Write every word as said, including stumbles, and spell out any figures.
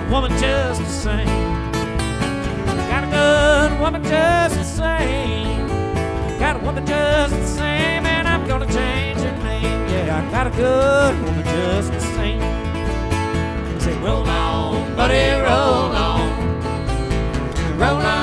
woman just the same. Got a good woman just the same. Got a woman just the same, and I'm gonna change her name. Yeah, I got a good woman just the same. Say, roll on, buddy, roll on. Roll on.